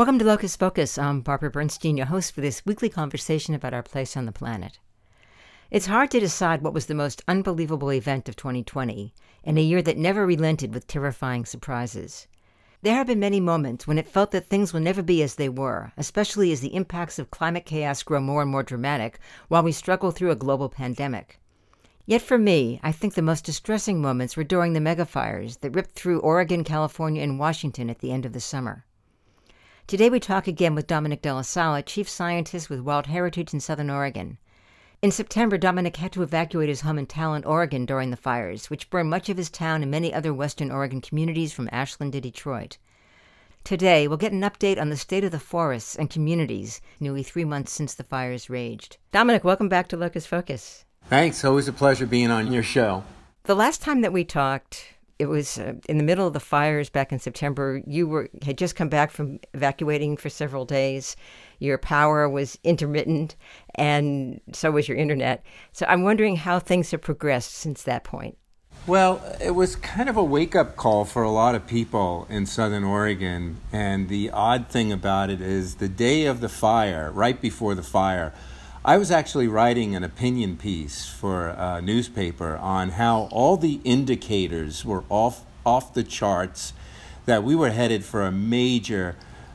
Welcome to Locus Focus. I'm Barbara Bernstein, your host for this weekly conversation about our place on the planet. It's hard to decide what was the most unbelievable event of 2020, in a year that never relented with terrifying surprises. There have been many moments when it felt that things will never be as they were, especially as the impacts of climate chaos grow more and more dramatic while we struggle through a global pandemic. Yet for me, I think the most distressing moments were during the megafires that ripped through Oregon, California, and Washington at the end of the summer. Today we talk again with Dominic De La Sala, Chief Scientist with Wild Heritage in Southern Oregon. In September, Dominic had to evacuate his home in Talent, Oregon during the fires, which burned much of his town and many other Western Oregon communities from Ashland to Detroit. Today, we'll get an update on the state of the forests and communities nearly 3 months since the fires raged. Dominic, welcome back to Locus Focus. Thanks. Always a pleasure being on your show. The last time that we talked, it was in the middle of the fires back in September. You had just come back from evacuating for several days. Your power was intermittent, and so was your internet. So I'm wondering how things have progressed since that point. Well, it was kind of a wake-up call for a lot of people in Southern Oregon. And the odd thing about it is the day of the fire, right before the fire, I was actually writing an opinion piece for a newspaper on how all the indicators were off the charts, that we were headed for a major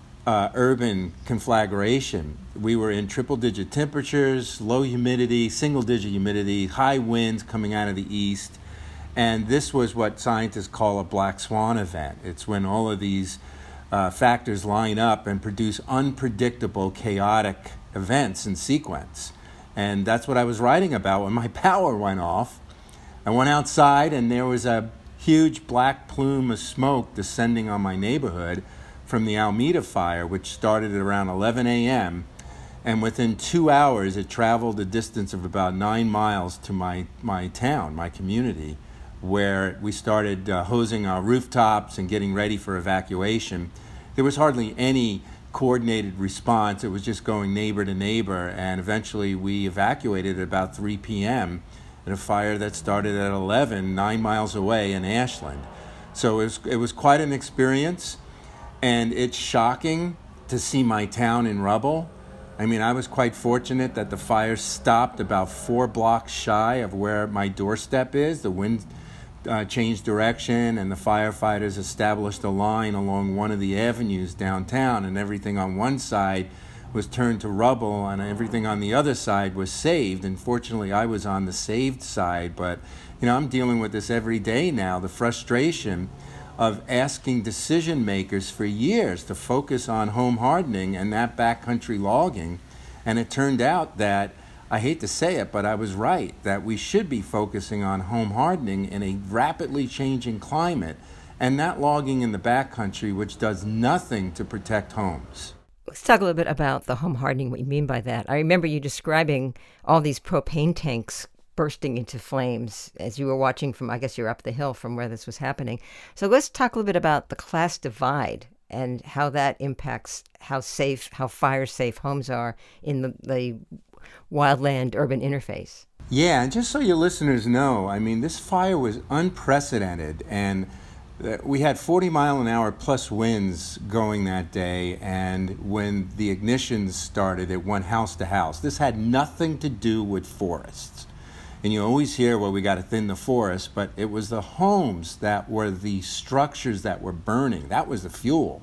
urban conflagration. We were in triple-digit temperatures, low humidity, single-digit humidity, high winds coming out of the east. And this was what scientists call a black swan event. It's when all of these factors line up and produce unpredictable, chaotic events in sequence. And that's what I was writing about when my power went off. I went outside and there was a huge black plume of smoke descending on my neighborhood from the Alameda fire, which started at around 11 a.m. And within 2 hours, it traveled a distance of about 9 miles to my town, my community, where we started hosing our rooftops and getting ready for evacuation. There was hardly any coordinated response. It was just going neighbor to neighbor, and eventually we evacuated at about 3 p.m. in a fire that started at 11, 9 miles away in Ashland. So it was quite an experience, and it's shocking to see my town in rubble. I mean, I was quite fortunate that the fire stopped about 4 blocks shy of where my doorstep is. The wind changed direction, and the firefighters established a line along one of the avenues downtown, and everything on one side was turned to rubble and everything on the other side was saved. And fortunately, I was on the saved side, but I'm dealing with this every day now, the frustration of asking decision makers for years to focus on home hardening and that backcountry logging. And it turned out that, I hate to say it, but I was right, that we should be focusing on home hardening in a rapidly changing climate and not logging in the backcountry, which does nothing to protect homes. Let's talk a little bit about the home hardening, what you mean by that. I remember you describing all these propane tanks bursting into flames as you were watching from, I guess you're up the hill from where this was happening. So let's talk a little bit about the class divide and how that impacts how fire safe homes are in the wildland urban interface. Yeah, and just so your listeners know, I mean, this fire was unprecedented, and we had 40-mile-an-hour plus winds going that day, and when the ignitions started, it went house to house. This had nothing to do with forests. And you always hear, well, we got to thin the forest, but it was the homes that were the structures that were burning. That was the fuel.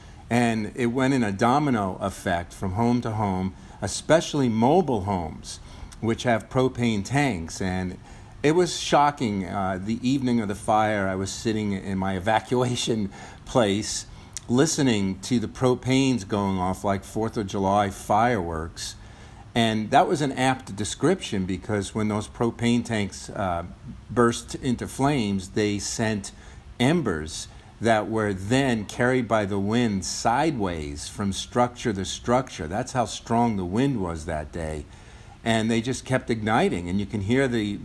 And it went in a domino effect from home to home, especially mobile homes, which have propane tanks. And it was shocking. The evening of the fire, I was sitting in my evacuation place, listening to the propanes going off like 4th of July fireworks. And that was an apt description, because when those propane tanks burst into flames, they sent embers that were then carried by the wind sideways from structure to structure. That's how strong the wind was that day. And they just kept igniting. And you can hear the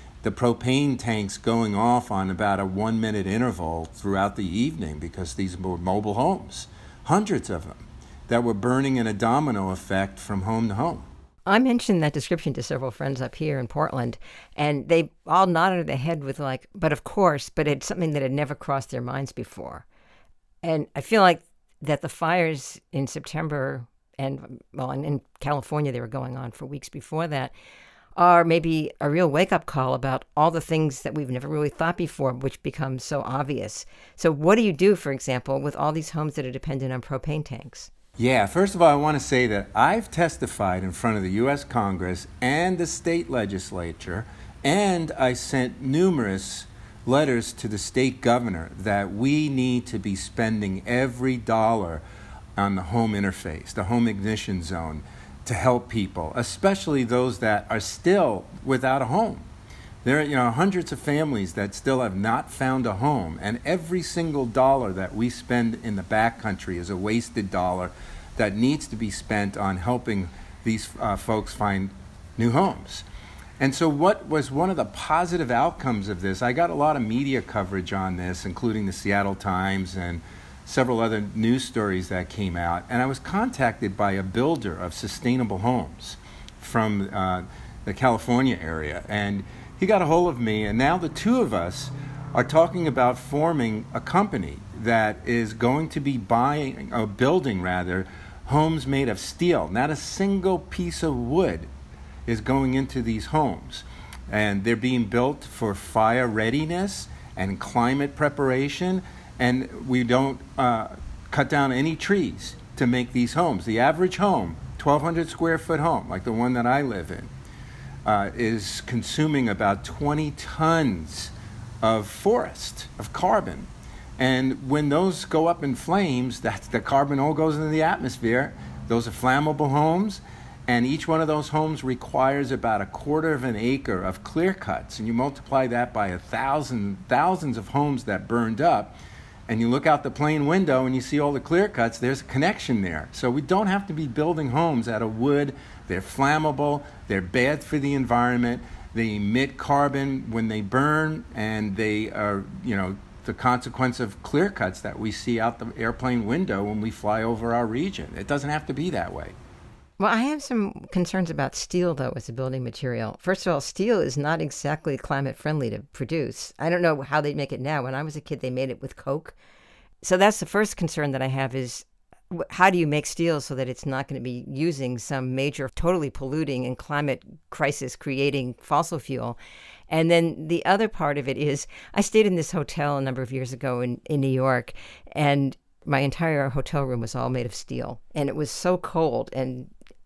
propane tanks going off on about a 1-minute interval throughout the evening, because these were mobile homes, hundreds of them, that were burning in a domino effect from home to home. I mentioned that description to several friends up here in Portland, and they all nodded their head with but of course, but it's something that had never crossed their minds before. And I feel like that the fires in September and in California, they were going on for weeks before that, are maybe a real wake-up call about all the things that we've never really thought before, which become so obvious. So what do you do, for example, with all these homes that are dependent on propane tanks? Yeah, first of all, I want to say that I've testified in front of the U.S. Congress and the state legislature, and I sent numerous letters to the state governor that we need to be spending every dollar on the home interface, the home ignition zone, to help people, especially those that are still without a home. There are, hundreds of families that still have not found a home, and every single dollar that we spend in the backcountry is a wasted dollar that needs to be spent on helping these folks find new homes. And so what was one of the positive outcomes of this? I got a lot of media coverage on this, including the Seattle Times and several other news stories that came out, and I was contacted by a builder of sustainable homes from the California area, and he got a hold of me, and now the two of us are talking about forming a company that is going to be building homes made of steel. Not a single piece of wood is going into these homes, and they're being built for fire readiness and climate preparation, and we don't cut down any trees to make these homes. The average home, 1,200 square foot home, like the one that I live in, is consuming about 20 tons of forest, of carbon. And when those go up in flames, the carbon all goes into the atmosphere. Those are flammable homes, and each one of those homes requires about 1/4 of an acre of clear cuts. And you multiply that by thousands of homes that burned up, and you look out the plane window and you see all the clear cuts, there's a connection there. So we don't have to be building homes out of wood. They're flammable, they're bad for the environment, they emit carbon when they burn, and they are, the consequence of clear cuts that we see out the airplane window when we fly over our region. It doesn't have to be that way. Well, I have some concerns about steel, though, as a building material. First of all, steel is not exactly climate friendly to produce. I don't know how they make it now. When I was a kid, they made it with coke. So that's the first concern that I have is, how do you make steel so that it's not going to be using some major, totally polluting and climate crisis creating fossil fuel? And then the other part of it is, I stayed in this hotel a number of years ago in New York, and my entire hotel room was all made of steel. And it was so cold and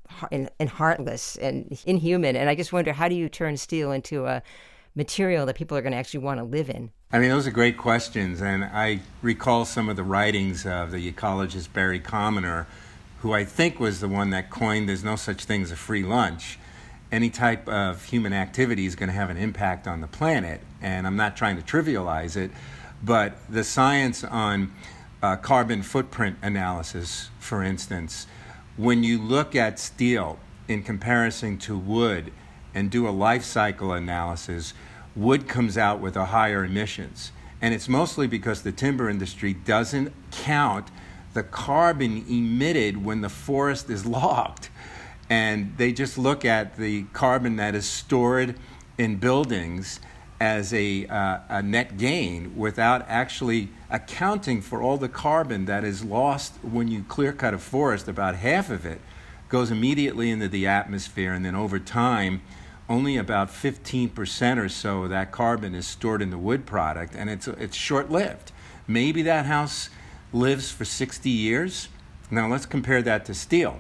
heartless and inhuman. And I just wonder, how do you turn steel into a material that people are going to actually want to live in? I mean, those are great questions, and I recall some of the writings of the ecologist Barry Commoner, who I think was the one that coined "there's no such thing as a free lunch." Any type of human activity is going to have an impact on the planet, and I'm not trying to trivialize it, but the science on carbon footprint analysis, for instance, when you look at steel in comparison to wood and do a life cycle analysis, wood comes out with a higher emissions. And it's mostly because the timber industry doesn't count the carbon emitted when the forest is logged. And they just look at the carbon that is stored in buildings as a net gain without actually accounting for all the carbon that is lost when you clear cut a forest. About half of it goes immediately into the atmosphere, and then over time, only about 15% or so of that carbon is stored in the wood product, and it's short-lived. Maybe that house lives for 60 years. Now let's compare that to steel.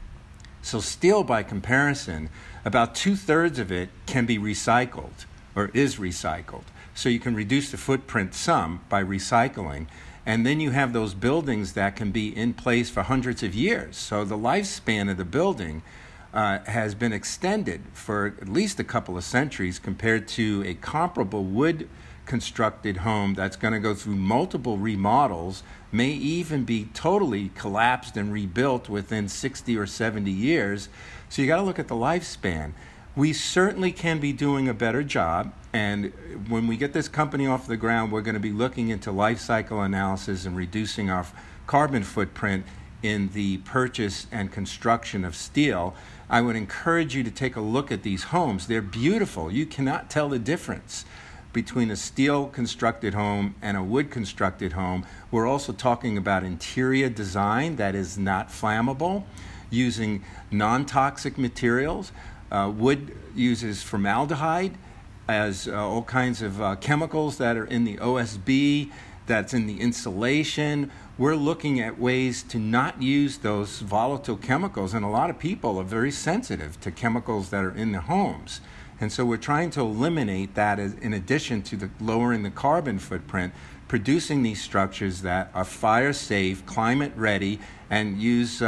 So steel, by comparison, about 2/3 of it can be recycled or is recycled. So you can reduce the footprint some by recycling. And then you have those buildings that can be in place for hundreds of years. So the lifespan of the building has been extended for at least a couple of centuries compared to a comparable wood-constructed home that's going to go through multiple remodels, may even be totally collapsed and rebuilt within 60 or 70 years. So you got to look at the lifespan. We certainly can be doing a better job, and when we get this company off the ground, we're going to be looking into life cycle analysis and reducing our carbon footprint in the purchase and construction of steel. I would encourage you to take a look at these homes. They're beautiful. You cannot tell the difference between a steel constructed home and a wood constructed home. We're also talking about interior design that is not flammable, using non-toxic materials. Wood uses formaldehyde as all kinds of chemicals that are in the OSB, that's in the insulation. We're looking at ways to not use those volatile chemicals, and a lot of people are very sensitive to chemicals that are in the homes. And so we're trying to eliminate that in addition to lowering the carbon footprint, producing these structures that are fire safe, climate ready, and use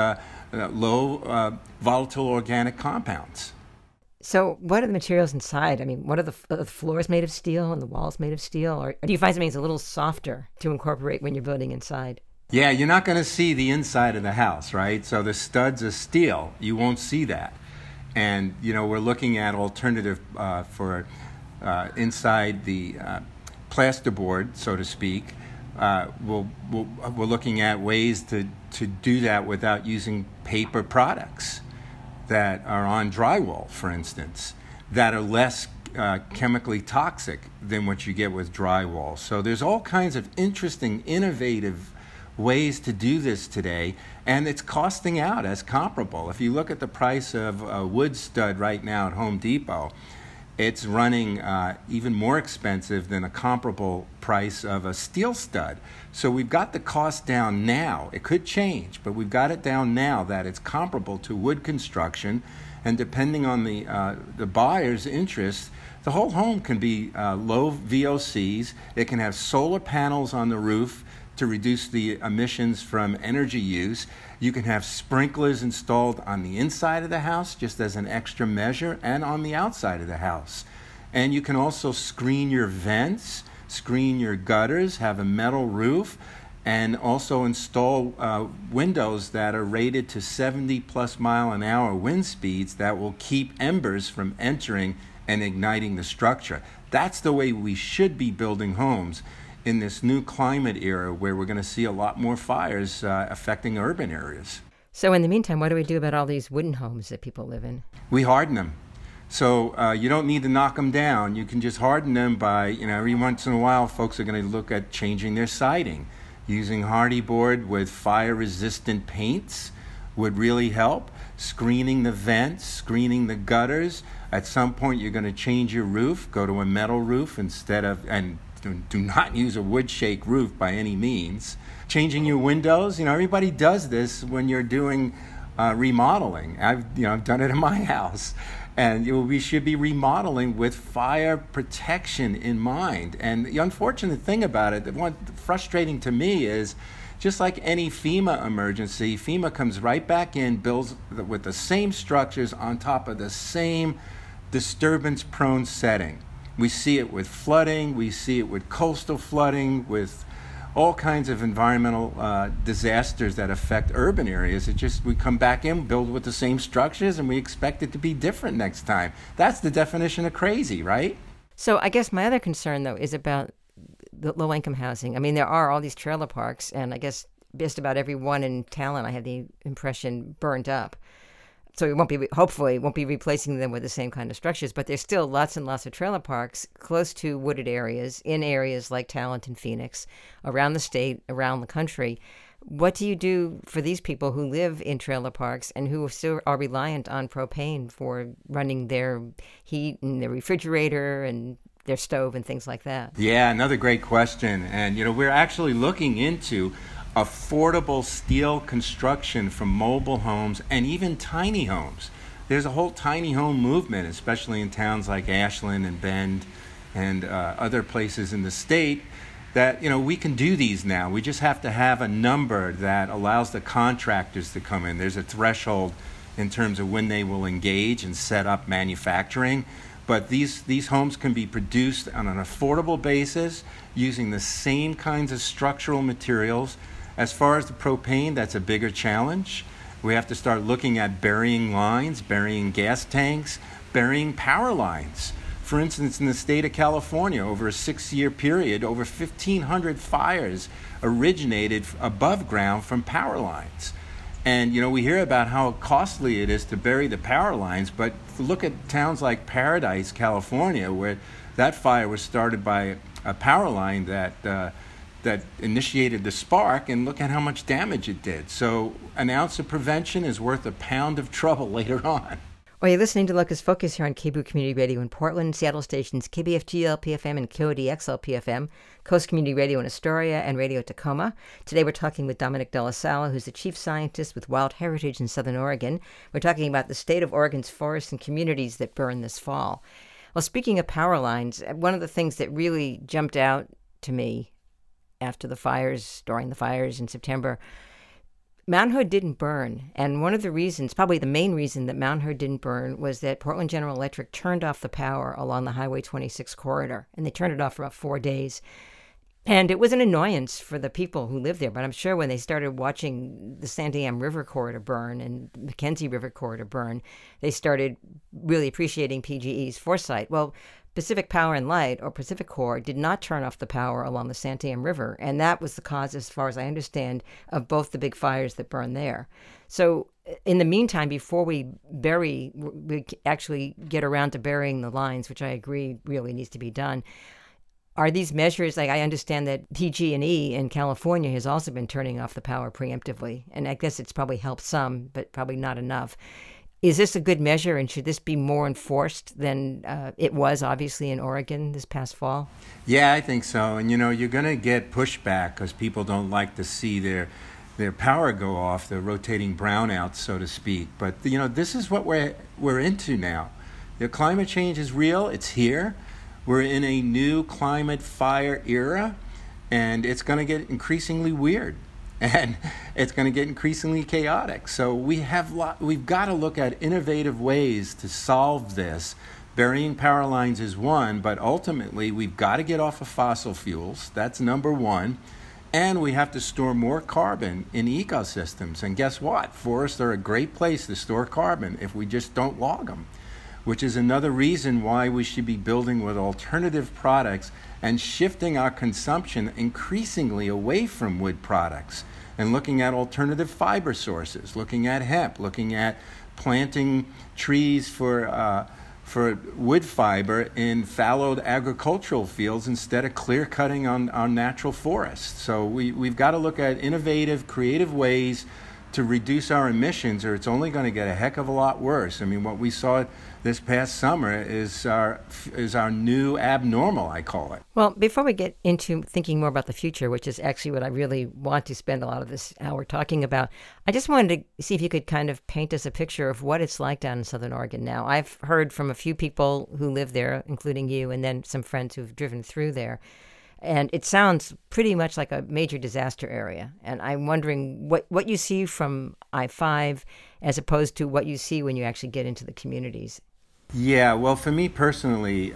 low volatile organic compounds. So what are the materials inside? I mean, what are the floors made of steel and the walls made of steel? Or do you find something that's a little softer to incorporate when you're building inside? Yeah, you're not going to see the inside of the house, right? So the studs are steel. You won't see that. And, we're looking at alternative for inside the plasterboard, so to speak. We're looking at ways to do that without using paper products that are on drywall, for instance, that are less chemically toxic than what you get with drywall. So there's all kinds of interesting, innovative ways to do this today, and it's costing out as comparable. If you look at the price of a wood stud right now at Home Depot, it's running even more expensive than a comparable price of a steel stud. So we've got the cost down now. It could change, but we've got it down now that it's comparable to wood construction, and depending on the buyer's interest, the whole home can be low VOCs. It can have solar panels on the roof to reduce the emissions from energy use. You can have sprinklers installed on the inside of the house just as an extra measure, and on the outside of the house. And you can also screen your vents, screen your gutters, have a metal roof, and also install windows that are rated to 70 plus mile an hour wind speeds that will keep embers from entering and igniting the structure. That's the way we should be building homes in this new climate era, where we're going to see a lot more fires affecting urban areas. So in the meantime, what do we do about all these wooden homes that people live in? We harden them. So you don't need to knock them down. You can just harden them by, every once in a while, folks are going to look at changing their siding. Using hardy board with fire-resistant paints would really help. Screening the vents, screening the gutters. At some point, you're going to change your roof, go to a metal roof instead of, and do not use a wood shake roof by any means. Changing your windows, everybody does this when you're doing remodeling. I've done it in my house. And we should be remodeling with fire protection in mind. And the unfortunate thing about it, the one frustrating to me is, just like any FEMA emergency, FEMA comes right back in, builds with the same structures on top of the same disturbance-prone setting. We see it with flooding, we see it with coastal flooding, with all kinds of environmental disasters that affect urban areas. We come back in, build with the same structures, and we expect it to be different next time. That's the definition of crazy, right? So I guess my other concern, though, is about the low-income housing. I mean, there are all these trailer parks, and I guess just about every one in Talent, I have the impression, burned up. So hopefully won't be replacing them with the same kind of structures, but there's still lots and lots of trailer parks close to wooded areas, in areas like Talent and Phoenix, around the state, around the country. What do you do for these people who live in trailer parks and who still are reliant on propane for running their heat and their refrigerator and their stove and things like that? Yeah, another great question. And, we're actually looking into affordable steel construction from mobile homes and even tiny homes. There's a whole tiny home movement, especially in towns like Ashland and Bend and other places in the state, that we can do these now. We just have to have a number that allows the contractors to come in. There's a threshold in terms of when they will engage and set up manufacturing. But these homes can be produced on an affordable basis using the same kinds of structural materials. As far as the propane, that's a bigger challenge. We have to start looking at burying lines, burying gas tanks, burying power lines. For instance, in the state of California, over a 6-year period, over 1,500 fires originated above ground from power lines. And, we hear about how costly it is to bury the power lines, but look at towns like Paradise, California, where that fire was started by a power line that initiated the spark, and look at how much damage it did. So an ounce of prevention is worth a pound of trouble later on. Well, you're listening to Locust Focus here on KBOO Community Radio in Portland, Seattle stations KBFG LPFM and KODX LPFM, Coast Community Radio in Astoria, and Radio Tacoma. Today we're talking with Dominic Della Sala, who's the chief scientist with Wild Heritage in Southern Oregon. We're talking about the state of Oregon's forests and communities that burn this fall. Well, speaking of power lines, one of the things that really jumped out to me after the fires, during the fires in September, Mount Hood didn't burn, and one of the reasons, probably the main reason that Mount Hood didn't burn, was that Portland General Electric turned off the power along the Highway 26 corridor, and they turned it off for about 4 days. And it was an annoyance for the people who live there, but I'm sure when they started watching the Santiam River corridor burn and Mackenzie River corridor burn, they started really appreciating PGE's foresight. Well, Pacific Power and Light, or Pacific Corp, did not turn off the power along the Santiam River, and that was the cause, as far as I understand, of both the big fires that burned there. So in the meantime, before we actually get around to burying the lines, which I agree really needs to be done, are these measures, like I understand that PG&E in California has also been turning off the power preemptively, and I guess it's probably helped some, but probably not enough. Is this a good measure, and should this be more enforced than it was, obviously, in Oregon this past fall? Yeah, I think so. And, you're going to get pushback because people don't like to see their power go off, the rotating brownouts, so to speak. But, this is what we're into now. The climate change is real. It's here. We're in a new climate fire era, and it's going to get increasingly weird. And it's going to get increasingly chaotic. So we've got to look at innovative ways to solve this. Burying power lines is one, but ultimately we've got to get off of fossil fuels. That's number one. And we have to store more carbon in ecosystems. And guess what? Forests are a great place to store carbon if we just don't log them, which is another reason why we should be building with alternative products and shifting our consumption increasingly away from wood products and looking at alternative fiber sources, looking at hemp, looking at planting trees for wood fiber in fallowed agricultural fields instead of clear cutting on natural forests. So we've got to look at innovative, creative ways to reduce our emissions, or it's only going to get a heck of a lot worse. I mean, what we saw this past summer is our new abnormal, I call it. Well, before we get into thinking more about the future, which is actually what I really want to spend a lot of this hour talking about, I just wanted to see if you could kind of paint us a picture of what it's like down in Southern Oregon now. I've heard from a few people who live there, including you, and then some friends who've driven through there. And it sounds pretty much like a major disaster area. And I'm wondering what you see from I-5 as opposed to what you see when you actually get into the communities. Yeah, well, for me personally,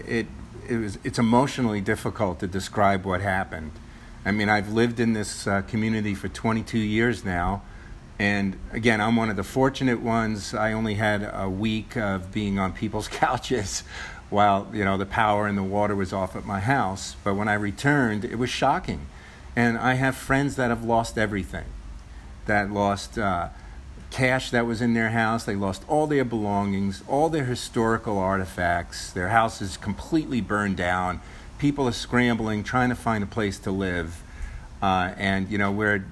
it's emotionally difficult to describe what happened. I mean, I've lived in this community for 22 years now. And again, I'm one of the fortunate ones. I only had a week of being on people's couches while, the power and the water was off at my house. But when I returned, it was shocking. And I have friends that have lost everything, that lost cash that was in their house. They lost all their belongings, all their historical artifacts. Their house is completely burned down. People are scrambling, trying to find a place to live. And, we're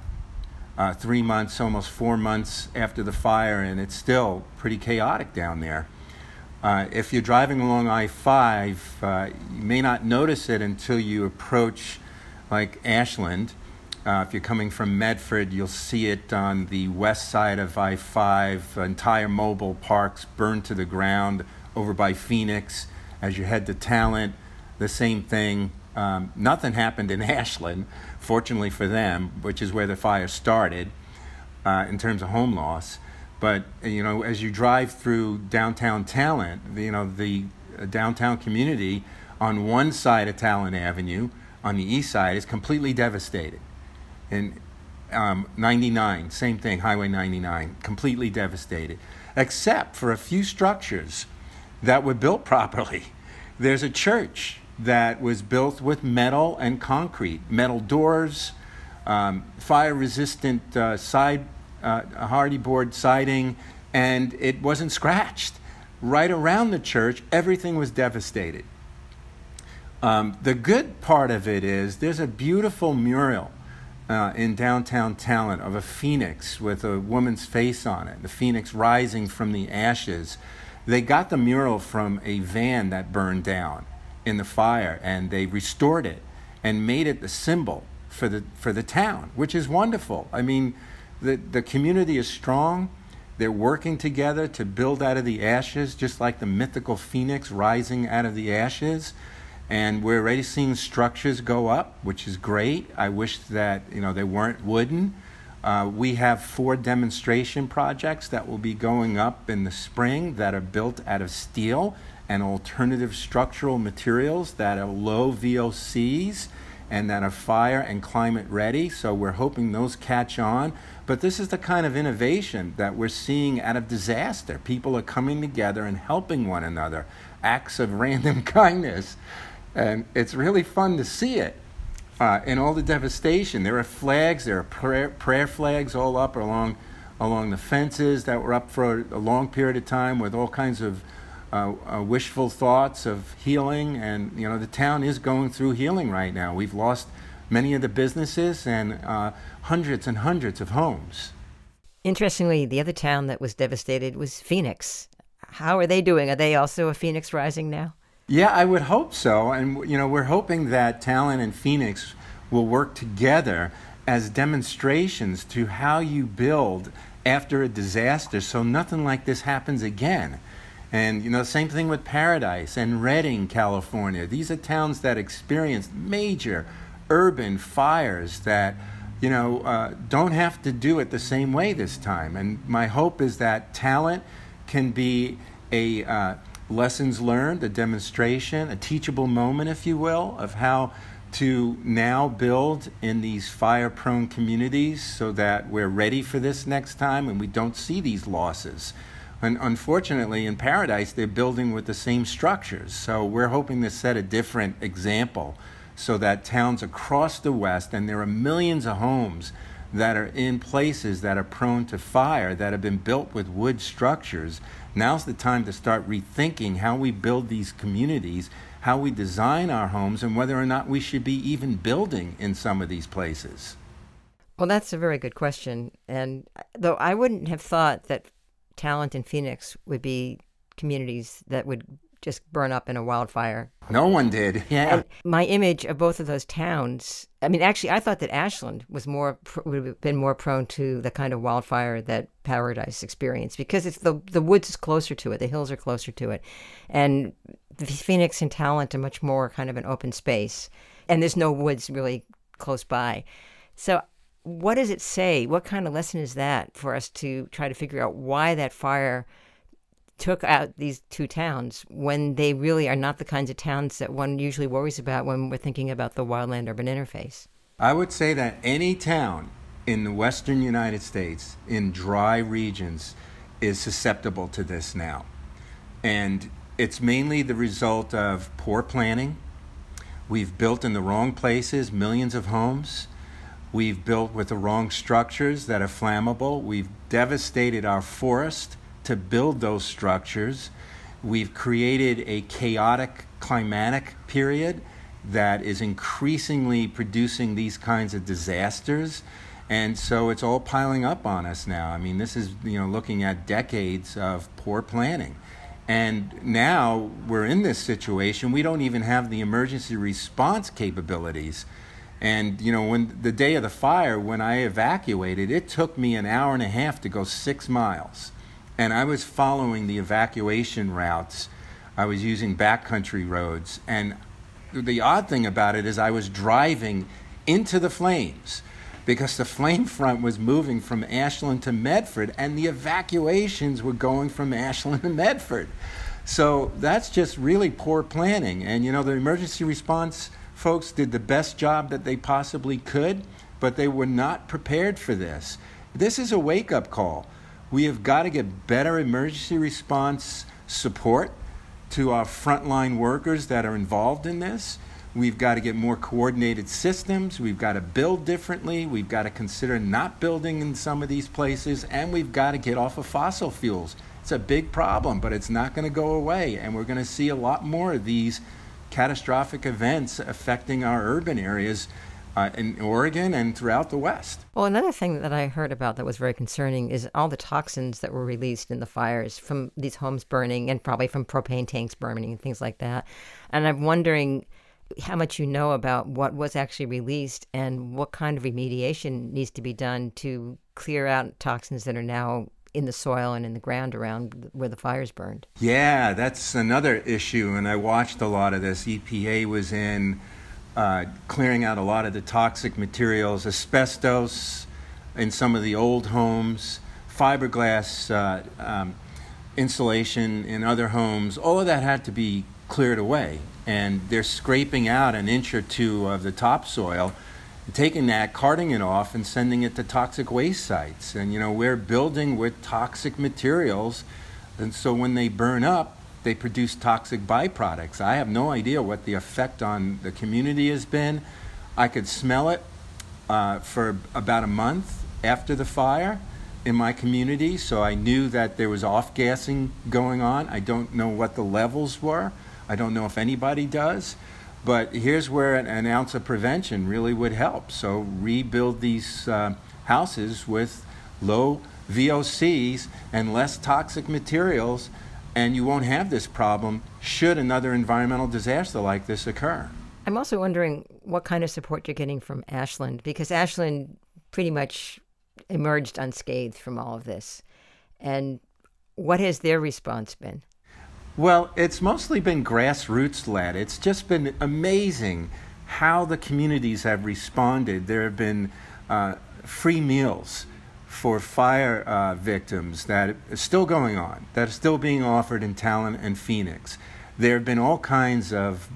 at 3 months, almost 4 months after the fire, and it's still pretty chaotic down there. If you're driving along I-5, you may not notice it until you approach, like, Ashland. If you're coming from Medford, you'll see it on the west side of I-5. Entire mobile parks burned to the ground over by Phoenix. As you head to Talent, the same thing. Nothing happened in Ashland, fortunately for them, which is where the fire started in terms of home loss. But, as you drive through downtown Talent, the downtown community on one side of Talent Avenue, on the east side, is completely devastated. And 99, same thing, Highway 99, completely devastated, except for a few structures that were built properly. There's a church that was built with metal and concrete, metal doors, fire-resistant hardy board siding, and it wasn't scratched. Right around the church, everything was devastated. The good part of it is there's a beautiful mural in downtown Talent of a phoenix with a woman's face on it, the phoenix rising from the ashes. They got the mural from a van that burned down in the fire, and they restored it and made it the symbol for the town, which is wonderful. I mean, the community is strong. They're working together to build out of the ashes, just like the mythical phoenix rising out of the ashes. And we're already seeing structures go up, which is great. I wish that they weren't wooden. We have 4 demonstration projects that will be going up in the spring that are built out of steel and alternative structural materials that are low VOCs and that are fire and climate ready. So we're hoping those catch on. But this is the kind of innovation that we're seeing out of disaster. People are coming together and helping one another, acts of random kindness. And it's really fun to see it in all the devastation. There are flags, there are prayer flags all up along the fences that were up for a long period of time with all kinds of wishful thoughts of healing. And, the town is going through healing right now. We've lost many of the businesses and hundreds and hundreds of homes. Interestingly, the other town that was devastated was Phoenix. How are they doing? Are they also a phoenix rising now? Yeah, I would hope so. And, we're hoping that Talent and Phoenix will work together as demonstrations to how you build after a disaster so nothing like this happens again. And, same thing with Paradise and Redding, California. These are towns that experienced major urban fires that, don't have to do it the same way this time. And my hope is that Talent can be a lessons learned, a demonstration, a teachable moment, if you will, of how to now build in these fire-prone communities so that we're ready for this next time and we don't see these losses. And unfortunately, in Paradise, they're building with the same structures. So we're hoping to set a different example so that towns across the West, and there are millions of homes that are in places that are prone to fire, that have been built with wood structures. Now's the time to start rethinking how we build these communities, how we design our homes, and whether or not we should be even building in some of these places. Well, that's a very good question. And though I wouldn't have thought that Talent and Phoenix would be communities that would just burn up in a wildfire. No one did. Yeah. And my image of both of those towns, actually, I thought that Ashland was would have been more prone to the kind of wildfire that Paradise experienced because it's the woods is closer to it, the hills are closer to it, and Phoenix and Talent are much more kind of an open space, and there's no woods really close by. So what does it say? What kind of lesson is that for us to try to figure out why that fire took out these 2 towns when they really are not the kinds of towns that one usually worries about when we're thinking about the wildland-urban interface? I would say that any town in the western United States in dry regions is susceptible to this now. And it's mainly the result of poor planning. We've built in the wrong places millions of homes. We've built with the wrong structures that are flammable. We've devastated our forest to build those structures. We've created a chaotic climatic period that is increasingly producing these kinds of disasters. And so it's all piling up on us now. This is, looking at decades of poor planning. And now we're in this situation. We don't even have the emergency response capabilities. And, when the day of the fire, when I evacuated, it took me an hour and a half to go 6 miles. And I was following the evacuation routes. I was using backcountry roads. And the odd thing about it is I was driving into the flames because the flame front was moving from Ashland to Medford, and the evacuations were going from Ashland to Medford. So that's just really poor planning. And, the emergency response folks did the best job that they possibly could, but they were not prepared for this. This is a wake-up call. We have got to get better emergency response support to our frontline workers that are involved in this. We've got to get more coordinated systems. We've got to build differently. We've got to consider not building in some of these places, and we've got to get off of fossil fuels. It's a big problem, but it's not going to go away, and we're going to see a lot more of these catastrophic events affecting our urban areas in Oregon and throughout the West. Well, another thing that I heard about that was very concerning is all the toxins that were released in the fires from these homes burning and probably from propane tanks burning and things like that. And I'm wondering how much you know about what was actually released and what kind of remediation needs to be done to clear out toxins that are now in the soil and in the ground around where the fires burned. Yeah, that's another issue, and I watched a lot of this. EPA was in clearing out a lot of the toxic materials, asbestos in some of the old homes, fiberglass insulation in other homes. All of that had to be cleared away, and they're scraping out an inch or two of the topsoil, taking that, carting it off, and sending it to toxic waste sites. And, we're building with toxic materials, and so when they burn up, they produce toxic byproducts. I have no idea what the effect on the community has been. I could smell it for about a month after the fire in my community, so I knew that there was off-gassing going on. I don't know what the levels were. I don't know if anybody does. But here's where an ounce of prevention really would help. So rebuild these houses with low VOCs and less toxic materials, and you won't have this problem should another environmental disaster like this occur. I'm also wondering what kind of support you're getting from Ashland, because Ashland pretty much emerged unscathed from all of this. And what has their response been? Well, it's mostly been grassroots-led. It's just been amazing how the communities have responded. There have been free meals for fire victims that are still going on, that are still being offered in Talent and Phoenix. There have been all kinds of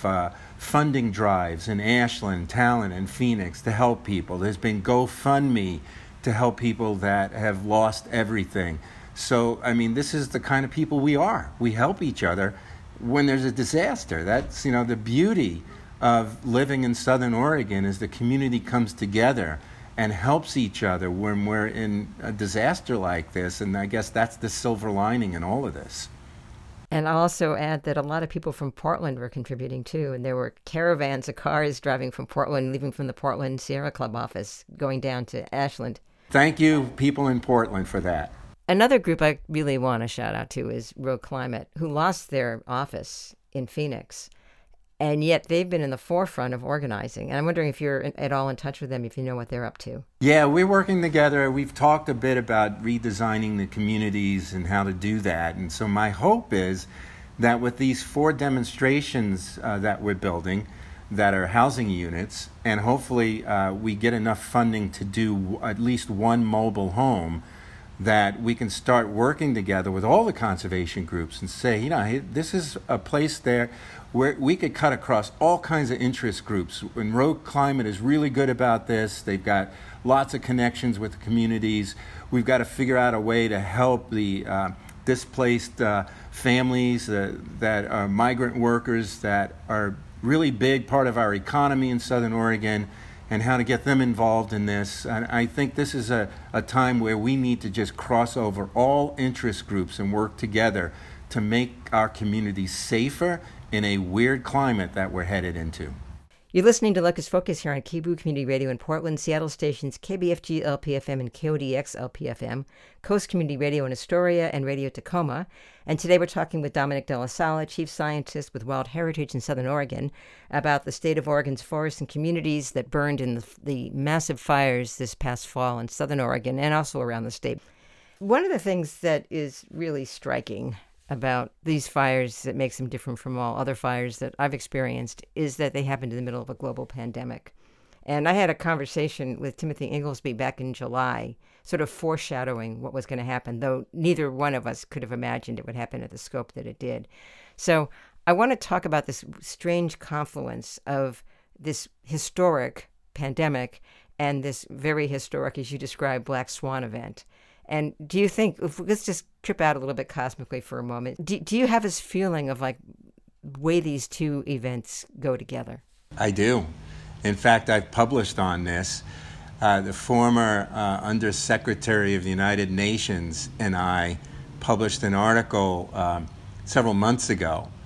funding drives in Ashland, Talent, and Phoenix to help people. There's been GoFundMe to help people that have lost everything. So, this is the kind of people we are. We help each other when there's a disaster. That's, the beauty of living in Southern Oregon is the community comes together and helps each other when we're in a disaster like this. And I guess that's the silver lining in all of this. And I'll also add that a lot of people from Portland were contributing too. And there were caravans of cars driving from Portland, leaving from the Portland Sierra Club office, going down to Ashland. Thank you, people in Portland, for that. Another group I really want to shout out to is Rogue Climate, who lost their office in Phoenix. And yet they've been in the forefront of organizing. And I'm wondering if you're at all in touch with them, if you know what they're up to. Yeah, we're working together. We've talked a bit about redesigning the communities and how to do that. And so my hope is that with these 4 demonstrations that we're building that are housing units, and hopefully we get enough funding to do at least one mobile home, that we can start working together with all the conservation groups and say, this is a place there where we could cut across all kinds of interest groups. And Rogue Climate is really good about this. They've got lots of connections with the communities. We've got to figure out a way to help the displaced families that are migrant workers that are really big part of our economy in Southern Oregon, and how to get them involved in this. And I think this is a time where we need to just cross over all interest groups and work together to make our communities safer in a weird climate that we're headed into. You're listening to Locust Focus here on KBOO Community Radio in Portland, Seattle stations KBFG LPFM and KODX LPFM, Coast Community Radio in Astoria, and Radio Tacoma. And today we're talking with Dominic De La Sala, Chief Scientist with Wild Heritage in Southern Oregon, about the state of Oregon's forests and communities that burned in the massive fires this past fall in Southern Oregon and also around the state. One of the things that is really striking about these fires that makes them different from all other fires that I've experienced is that they happened in the middle of a global pandemic. And I had a conversation with Timothy Inglesby back in July, sort of foreshadowing what was going to happen, though neither one of us could have imagined it would happen at the scope that it did. So I want to talk about this strange confluence of this historic pandemic and this very historic, as you described, Black Swan event. And do you think, let's just trip out a little bit cosmically for a moment, do you have this feeling of like the way these two events go together? I do. In fact, I've published on this. The former Undersecretary of the United Nations and I published an article several months ago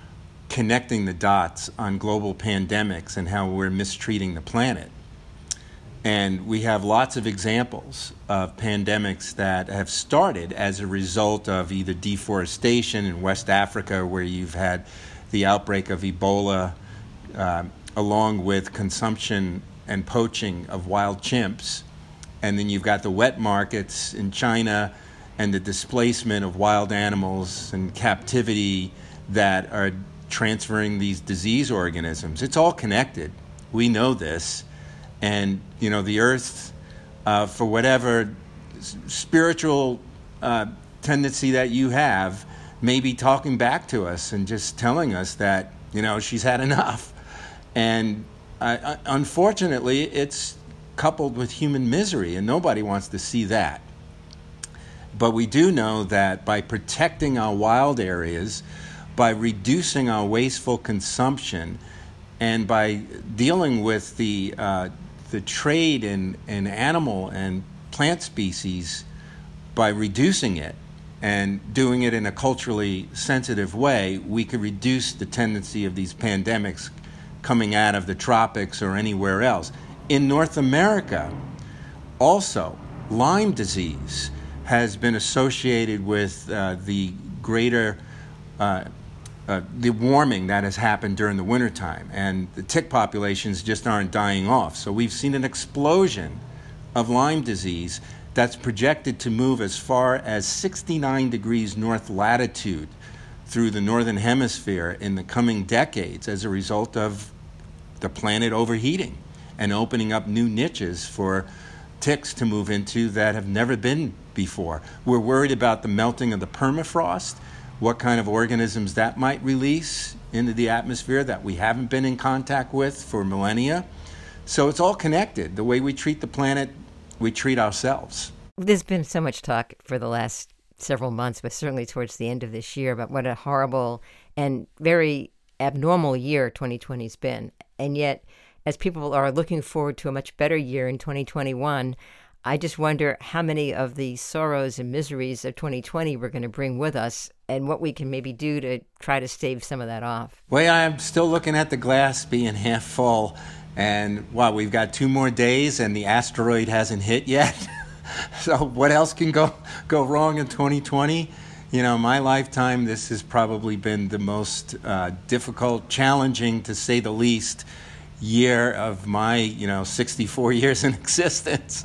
connecting the dots on global pandemics and how we're mistreating the planet. And we have lots of examples of pandemics that have started as a result of either deforestation in West Africa, where you've had the outbreak of Ebola, along with consumption and poaching of wild chimps. And then you've got the wet markets in China and the displacement of wild animals and captivity that are transferring these disease organisms. It's all connected. We know this. And, the earth, for whatever spiritual tendency that you have, may be talking back to us and just telling us that, she's had enough. And unfortunately, it's coupled with human misery, and nobody wants to see that. But we do know that by protecting our wild areas, by reducing our wasteful consumption, and by dealing with the trade in animal and plant species, by reducing it and doing it in a culturally sensitive way, we could reduce the tendency of these pandemics coming out of the tropics or anywhere else. In North America, also, Lyme disease has been associated with the greater the warming that has happened during the wintertime, and the tick populations just aren't dying off. So we've seen an explosion of Lyme disease that's projected to move as far as 69 degrees north latitude through the northern hemisphere in the coming decades as a result of the planet overheating and opening up new niches for ticks to move into that have never been before. We're worried about the melting of the permafrost, what kind of organisms that might release into the atmosphere that we haven't been in contact with for millennia. So it's all connected. The way we treat the planet, we treat ourselves. There's been so much talk for the last several months, but certainly towards the end of this year, about what a horrible and very abnormal year 2020's been. And yet, as people are looking forward to a much better year in 2021, I just wonder how many of the sorrows and miseries of 2020 we're going to bring with us and what we can maybe do to try to stave some of that off. Well, I'm still looking at the glass being half full. And, we've got 2 more days and the asteroid hasn't hit yet. So what else can go wrong in 2020? My lifetime, this has probably been the most difficult, challenging, to say the least, year of my, 64 years in existence.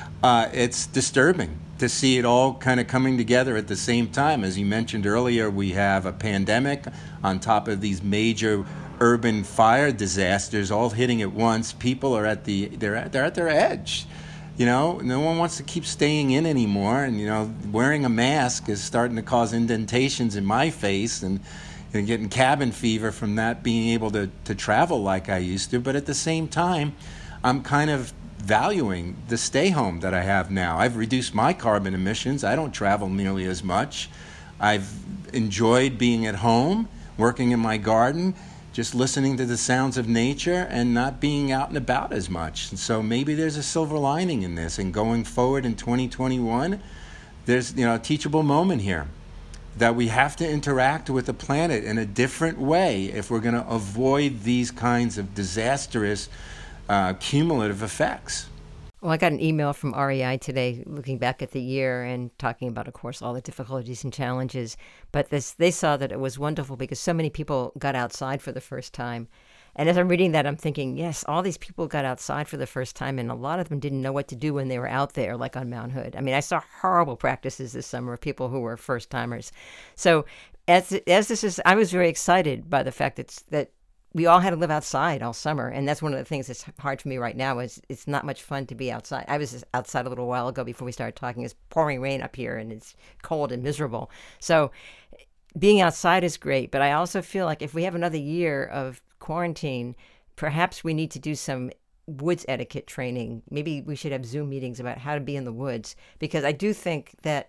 It's disturbing to see it all kind of coming together at the same time. As you mentioned earlier, we have a pandemic on top of these major urban fire disasters all hitting at once. People are they're at their edge. No one wants to keep staying in anymore, and wearing a mask is starting to cause indentations in my face and getting cabin fever from not being able to travel like I used to. But at the same time, I'm kind of valuing the stay home that I have now. I've reduced my carbon emissions. I don't travel nearly as much. I've enjoyed being at home, working in my garden, just listening to the sounds of nature and not being out and about as much. And so maybe there's a silver lining in this. And going forward in 2021, there's a teachable moment here that we have to interact with the planet in a different way if we're going to avoid these kinds of disastrous cumulative effects. Well, I got an email from REI today looking back at the year and talking about, of course, all the difficulties and challenges. But they saw that it was wonderful because so many people got outside for the first time. And as I'm reading that, I'm thinking, yes, all these people got outside for the first time, and a lot of them didn't know what to do when they were out there, like on Mount Hood. I mean, I saw horrible practices this summer of people who were first-timers. So as this is, I was very excited by the fact that we all had to live outside all summer, and that's one of the things that's hard for me right now is it's not much fun to be outside. I was outside a little while ago before we started talking. It's pouring rain up here, and it's cold and miserable. So being outside is great, but I also feel like if we have another year of quarantine, perhaps we need to do some woods etiquette training. Maybe we should have Zoom meetings about how to be in the woods, because I do think that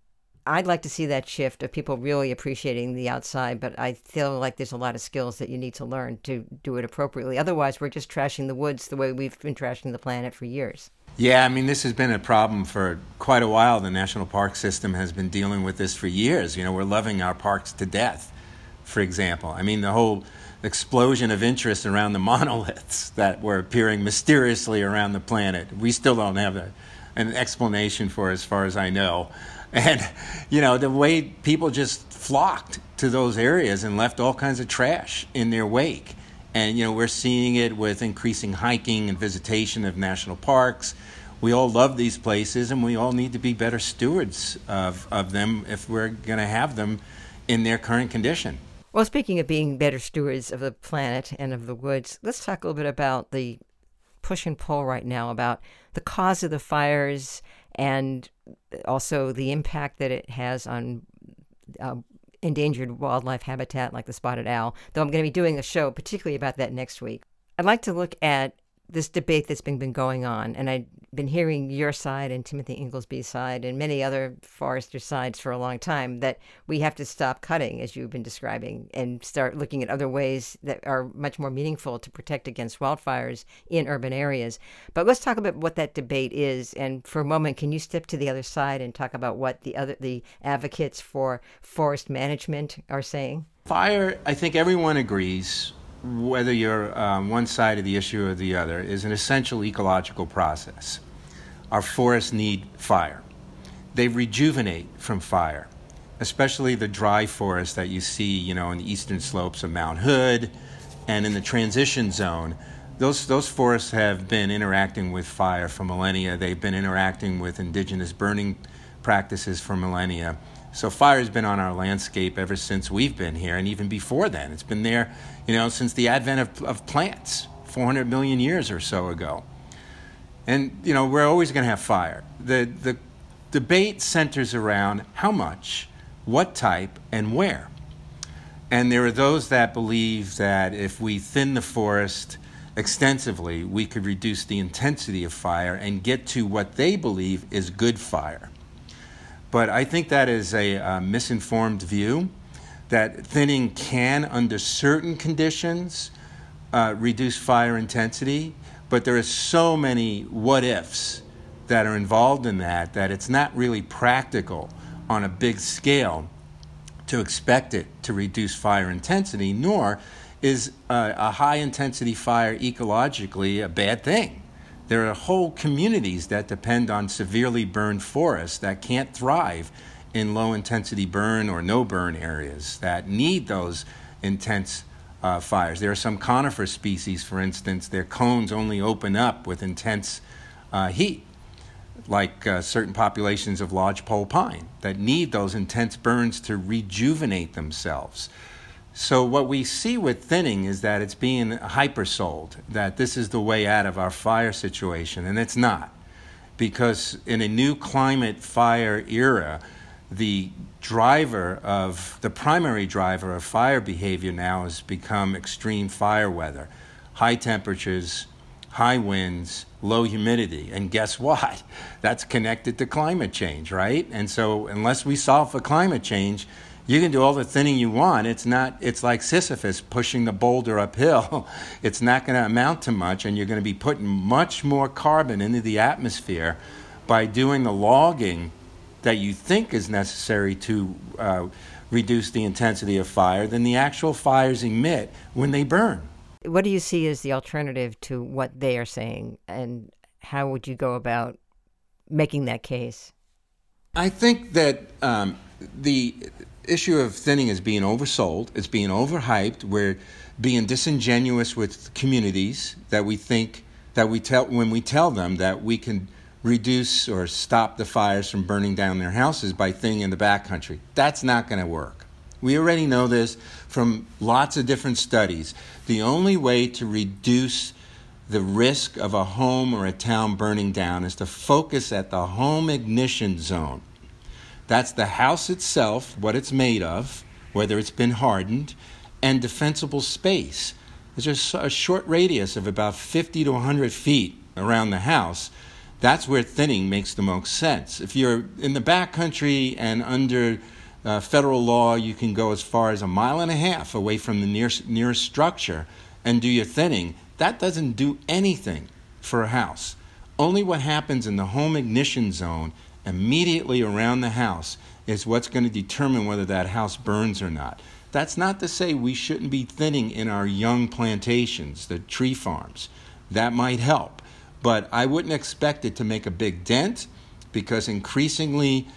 I'd like to see that shift of people really appreciating the outside, but I feel like there's a lot of skills that you need to learn to do it appropriately. Otherwise, we're just trashing the woods the way we've been trashing the planet for years. Yeah, this has been a problem for quite a while. The National Park System has been dealing with this for years. We're loving our parks to death. for example. I mean, the whole explosion of interest around the monoliths that were appearing mysteriously around the planet. We still don't have an explanation for, as far as I know. And, the way people just flocked to those areas and left all kinds of trash in their wake. And, we're seeing it with increasing hiking and visitation of national parks. We all love these places, and we all need to be better stewards of them if we're going to have them in their current condition. Well, speaking of being better stewards of the planet and of the woods, let's talk a little bit about the push and pull right now about the cause of the fires and also the impact that it has on endangered wildlife habitat like the spotted owl, though I'm going to be doing a show particularly about that next week. I'd like to look at this debate that's been going on, and I've been hearing your side and Timothy Inglesby's side and many other forester sides for a long time that we have to stop cutting, as you've been describing, and start looking at other ways that are much more meaningful to protect against wildfires in urban areas. But let's talk about what that debate is, and for a moment, can you step to the other side and talk about what the advocates for forest management are saying? Fire, I think everyone agrees, whether you're one side of the issue or the other, is an essential ecological process. Our forests need fire. They rejuvenate from fire, especially the dry forests that you see, in the eastern slopes of Mount Hood and in the transition zone. Those forests have been interacting with fire for millennia. They've been interacting with indigenous burning practices for millennia. So fire has been on our landscape ever since we've been here, and even before then. It's been there, since the advent of plants, 400 million years or so ago. And, we're always going to have fire. The debate centers around how much, what type, and where. And there are those that believe that if we thin the forest extensively, we could reduce the intensity of fire and get to what they believe is good fire. But I think that is a misinformed view, that thinning can, under certain conditions, reduce fire intensity. But there are so many what-ifs that are involved in that it's not really practical on a big scale to expect it to reduce fire intensity, nor is a high-intensity fire ecologically a bad thing. There are whole communities that depend on severely burned forests that can't thrive in low-intensity burn or no-burn areas that need those intense fires. There are some conifer species, for instance, their cones only open up with intense heat, like certain populations of lodgepole pine that need those intense burns to rejuvenate themselves. So what we see with thinning is that it's being hyper-sold, that this is the way out of our fire situation, and it's not. Because in a new climate fire era, the primary driver of fire behavior now has become extreme fire weather, high temperatures, high winds, low humidity. And guess what? That's connected to climate change, right? And so unless we solve for climate change, you can do all the thinning you want. It's like Sisyphus pushing the boulder uphill. It's not going to amount to much, and you're going to be putting much more carbon into the atmosphere by doing the logging that you think is necessary to reduce the intensity of fire than the actual fires emit when they burn. What do you see as the alternative to what they are saying, and how would you go about making that case? I think that the issue of thinning is being oversold. It's being overhyped. We're being disingenuous with communities that we think that when we tell them that we can reduce or stop the fires from burning down their houses by thinning in the backcountry. That's not going to work. We already know this from lots of different studies. The only way to reduce the risk of a home or a town burning down is to focus at the home ignition zone. That's the house itself, what it's made of, whether it's been hardened, and defensible space. There's just a short radius of about 50 to 100 feet around the house. That's where thinning makes the most sense. If you're in the backcountry and under federal law, you can go as far as 1.5 miles away from the nearest structure and do your thinning. That doesn't do anything for a house. Only what happens in the home ignition zone immediately around the house is what's going to determine whether that house burns or not. That's not to say we shouldn't be thinning in our young plantations, the tree farms. That might help. But I wouldn't expect it to make a big dent, because increasingly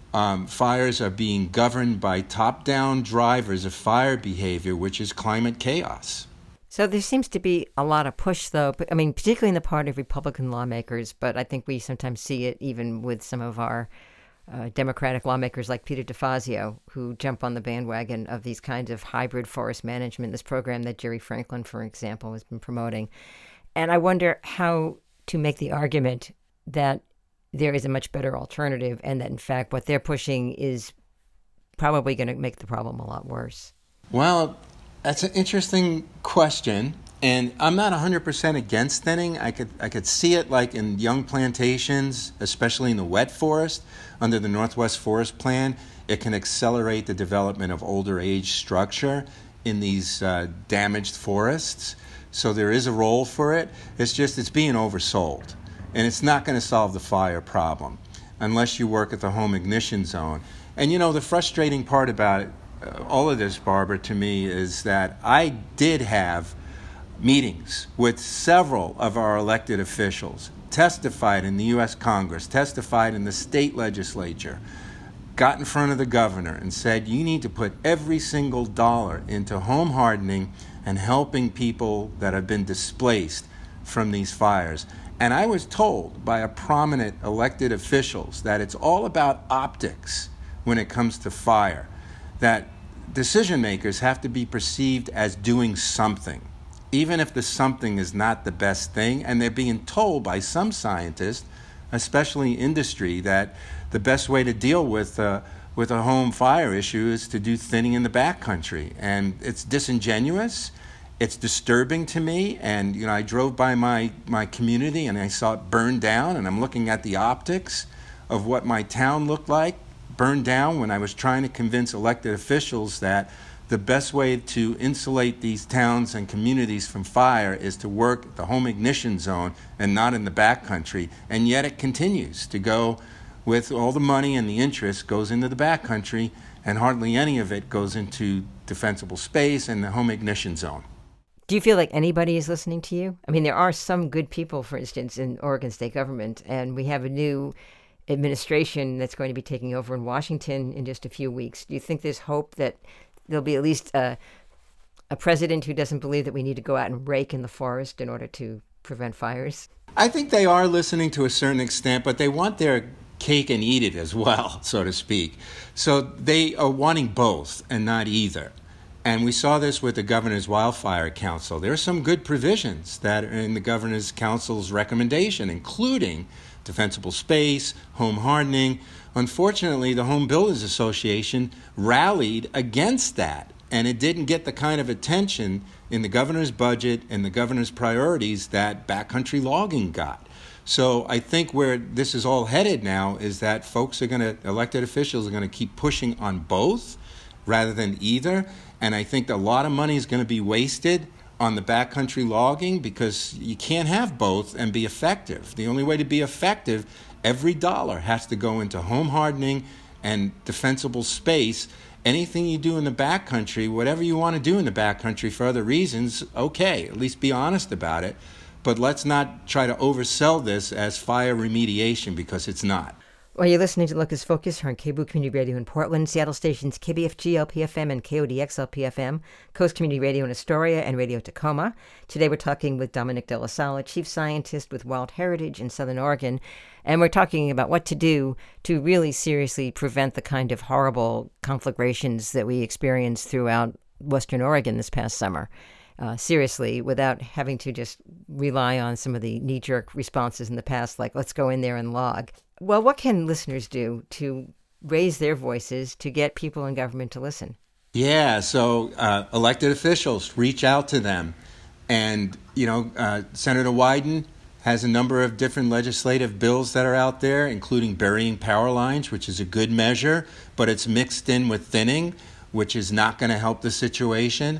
fires are being governed by top-down drivers of fire behavior, which is climate chaos. So there seems to be a lot of push, though, I mean, particularly in the part of Republican lawmakers, but I think we sometimes see it even with some of our Democratic lawmakers like Peter DeFazio, who jump on the bandwagon of these kinds of hybrid forest management, this program that Jerry Franklin, for example, has been promoting. And I wonder how to make the argument that there is a much better alternative, and that, in fact, what they're pushing is probably going to make the problem a lot worse. Well, that's an interesting question, and I'm not 100% against thinning. I could see it like in young plantations, especially in the wet forest. Under the Northwest Forest Plan, it can accelerate the development of older age structure in these damaged forests. So there is a role for it. It's just it's being oversold. And it's not going to solve the fire problem unless you work at the home ignition zone. And you know, the frustrating part about it, all of this, Barbara, to me, is that I did have meetings with several of our elected officials, testified in the U.S. Congress, testified in the state legislature, got in front of the governor and said, you need to put every single dollar into home hardening and helping people that have been displaced from these fires. And I was told by a prominent elected officials that it's all about optics when it comes to fire, that decision makers have to be perceived as doing something, even if the something is not the best thing. And they're being told by some scientists, especially industry, that the best way to deal with a home fire issue is to do thinning in the backcountry. And it's disingenuous. It's disturbing to me, and you know, I drove by my community and I saw it burn down, and I'm looking at the optics of what my town looked like burned down when I was trying to convince elected officials that the best way to insulate these towns and communities from fire is to work at the home ignition zone and not in the backcountry. And yet it continues to go with all the money and the interest goes into the backcountry, and hardly any of it goes into defensible space and the home ignition zone. Do you feel like anybody is listening to you? I mean, there are some good people, for instance, in Oregon state government, and we have a new administration that's going to be taking over in Washington in just a few weeks. Do you think there's hope that there'll be at least a president who doesn't believe that we need to go out and rake in the forest in order to prevent fires? I think they are listening to a certain extent, but they want their cake and eat it as well, so to speak. So they are wanting both and not either. And we saw this with the Governor's Wildfire Council. There are some good provisions that are in the Governor's Council's recommendation, including defensible space, home hardening. Unfortunately, the Home Builders Association rallied against that, and it didn't get the kind of attention in the governor's budget and the governor's priorities that backcountry logging got. So I think where this is all headed now is that elected officials are going to keep pushing on both rather than either. And I think a lot of money is going to be wasted on the backcountry logging because you can't have both and be effective. The only way to be effective, every dollar has to go into home hardening and defensible space. Anything you do in the backcountry, whatever you want to do in the backcountry for other reasons, okay, at least be honest about it. But let's not try to oversell this as fire remediation, because it's not. Well, you're listening to Locus Focus here on KBOO Community Radio in Portland, Seattle stations KBFG LPFM and KODX LPFM, Coast Community Radio in Astoria and Radio Tacoma. Today we're talking with Dominic De La Sala, Chief Scientist with Wild Heritage in Southern Oregon, and we're talking about what to do to really seriously prevent the kind of horrible conflagrations that we experienced throughout Western Oregon this past summer. Seriously, without having to just rely on some of the knee-jerk responses in the past, like let's go in there and log. Well, what can listeners do to raise their voices to get people in government to listen? Yeah, so elected officials, reach out to them. And, Senator Wyden has a number of different legislative bills that are out there, including burying power lines, which is a good measure, but it's mixed in with thinning, which is not going to help the situation.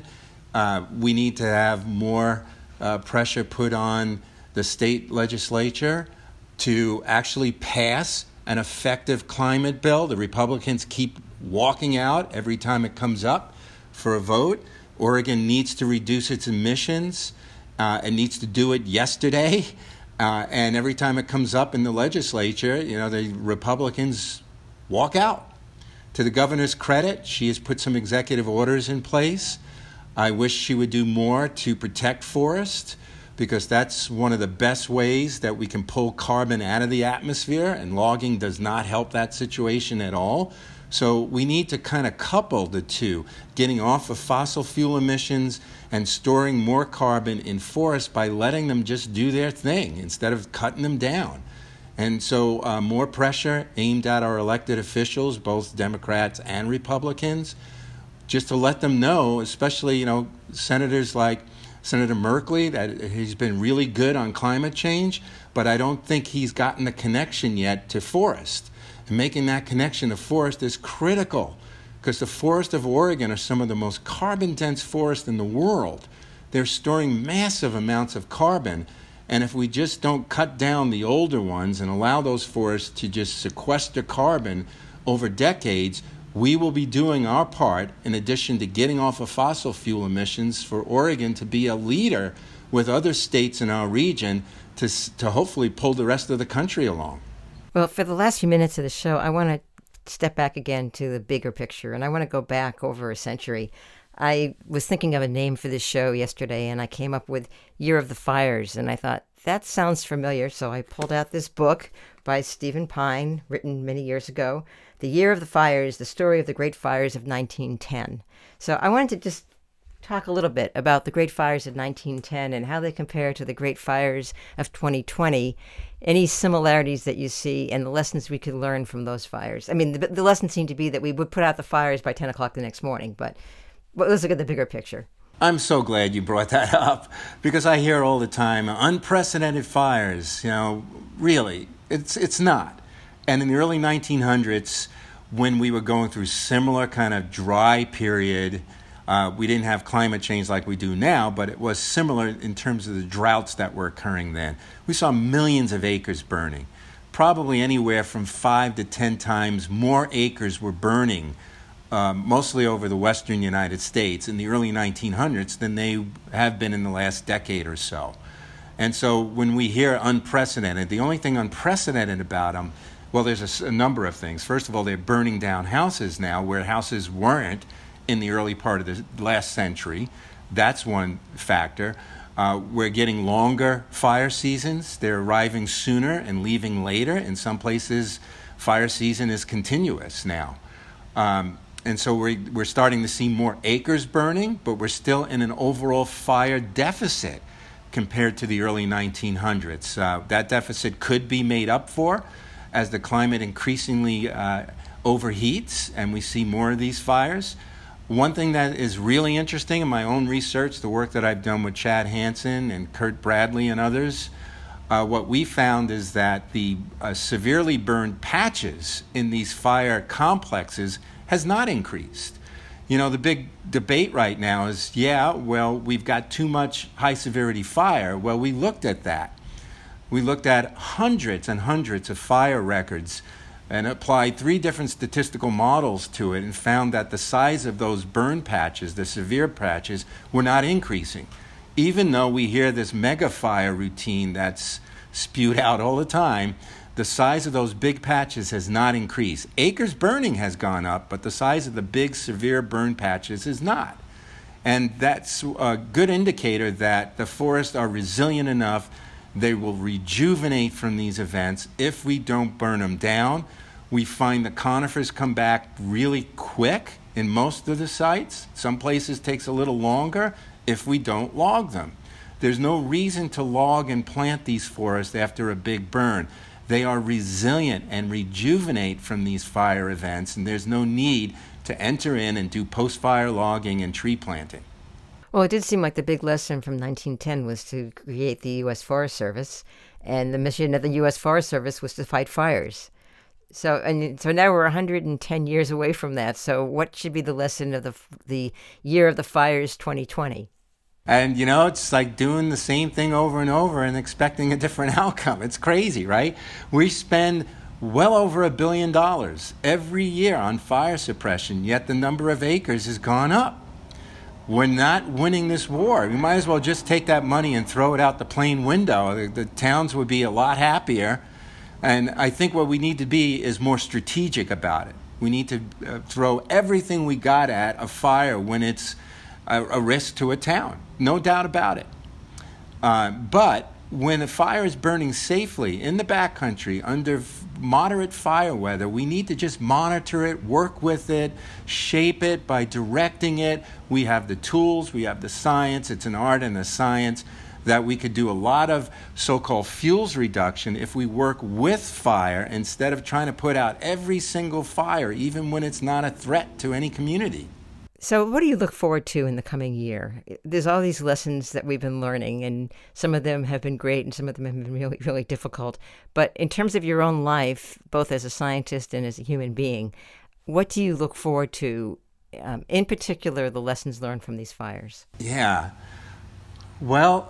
We need to have more pressure put on the state legislature to actually pass an effective climate bill. The Republicans keep walking out every time it comes up, for a vote. Oregon needs to reduce its emissions. It needs to do it yesterday. And every time it comes up in the legislature, the Republicans walk out. To the governor's credit, she has put some executive orders in place. I wish she would do more to protect forests, because that's one of the best ways that we can pull carbon out of the atmosphere, and logging does not help that situation at all. So we need to kind of couple the two, getting off of fossil fuel emissions and storing more carbon in forests by letting them just do their thing instead of cutting them down. And so more pressure aimed at our elected officials, both Democrats and Republicans, just to let them know, especially, senators like Senator Merkley, that he's been really good on climate change, but I don't think he's gotten the connection yet to forest. And making that connection to forest is critical, because the forests of Oregon are some of the most carbon-dense forests in the world. They're storing massive amounts of carbon, and if we just don't cut down the older ones and allow those forests to just sequester carbon over decades, we will be doing our part, in addition to getting off of fossil fuel emissions, for Oregon to be a leader with other states in our region to hopefully pull the rest of the country along. Well, for the last few minutes of the show, I want to step back again to the bigger picture, and I want to go back over a century. I was thinking of a name for this show yesterday, and I came up with Year of the Fires, and I thought, that sounds familiar, so I pulled out this book by Stephen Pyne, written many years ago, The Year of the Fires, The Story of the Great Fires of 1910. So I wanted to just talk a little bit about the Great Fires of 1910 and how they compare to the Great Fires of 2020, any similarities that you see and the lessons we could learn from those fires. I mean, the lesson seemed to be that we would put out the fires by 10 o'clock the next morning, but let's look at the bigger picture. I'm so glad you brought that up, because I hear all the time, unprecedented fires. Really, it's not. And in the early 1900s, when we were going through similar kind of dry period, we didn't have climate change like we do now, but it was similar in terms of the droughts that were occurring then. We saw millions of acres burning. Probably anywhere from 5 to 10 times more acres were burning, mostly over the western United States in the early 1900s than they have been in the last decade or so. And so when we hear unprecedented, the only thing unprecedented about them, well, there's a number of things. First of all, they're burning down houses now where houses weren't in the early part of the last century. That's one factor. We're getting longer fire seasons. They're arriving sooner and leaving later. In some places, fire season is continuous now. And so we're starting to see more acres burning, but we're still in an overall fire deficit compared to the early 1900s. That deficit could be made up for as the climate increasingly overheats and we see more of these fires. One thing that is really interesting in my own research, the work that I've done with Chad Hansen and Kurt Bradley and others, what we found is that the severely burned patches in these fire complexes has not increased. The big debate right now is, we've got too much high-severity fire. Well, we looked at that. We looked at hundreds and hundreds of fire records and applied 3 different statistical models to it and found that the size of those burn patches, the severe patches, were not increasing. Even though we hear this mega fire routine that's spewed out all the time, the size of those big patches has not increased. Acres burning has gone up, but the size of the big severe burn patches is not. And that's a good indicator that the forests are resilient enough. They will rejuvenate from these events if we don't burn them down. We find the conifers come back really quick in most of the sites. Some places takes a little longer if we don't log them. There's no reason to log and plant these forests after a big burn. They are resilient and rejuvenate from these fire events, and there's no need to enter in and do post-fire logging and tree planting. Well, it did seem like the big lesson from 1910 was to create the U.S. Forest Service, and the mission of the U.S. Forest Service was to fight fires. So now we're 110 years away from that. So what should be the lesson of the Year of the Fires 2020? And, it's like doing the same thing over and over and expecting a different outcome. It's crazy, right? We spend well over $1 billion every year on fire suppression, yet the number of acres has gone up. we're not winning this war. We might as well just take that money and throw it out the plane window. The towns would be a lot happier. And I think what we need to be is more strategic about it. We need to throw everything we got at a fire when it's a risk to a town. No doubt about it. But when a fire is burning safely in the backcountry under moderate fire weather, we need to just monitor it, work with it, shape it by directing it. We have the tools, we have the science. It's an art and a science that we could do a lot of so-called fuels reduction if we work with fire instead of trying to put out every single fire, even when it's not a threat to any community. So what do you look forward to in the coming year? There's all these lessons that we've been learning, and some of them have been great and some of them have been really, really difficult. But in terms of your own life, both as a scientist and as a human being, what do you look forward to, in particular, the lessons learned from these fires? Yeah. Well,